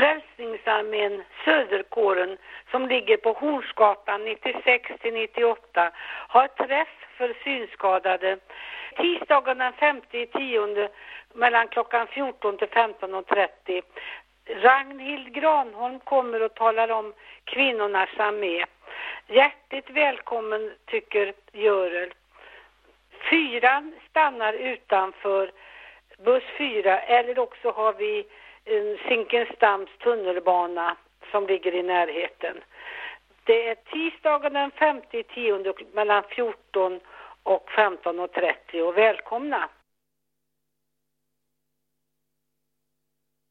Frälsningsarmén Söderkåren som ligger på Hornsgatan 96-98 har träff för synskadade tisdagen den 5/10 mellan klockan 14 till 15:30. Ragnhild Granholm kommer och talar om kvinnornas armé. Hjärtligt välkommen, tycker Görel. 4 stannar utanför buss 4, eller också har vi Zinkensdamms tunnelbana som ligger i närheten. Det är tisdagen den 5/10 mellan 14 och 15:30 och välkomna.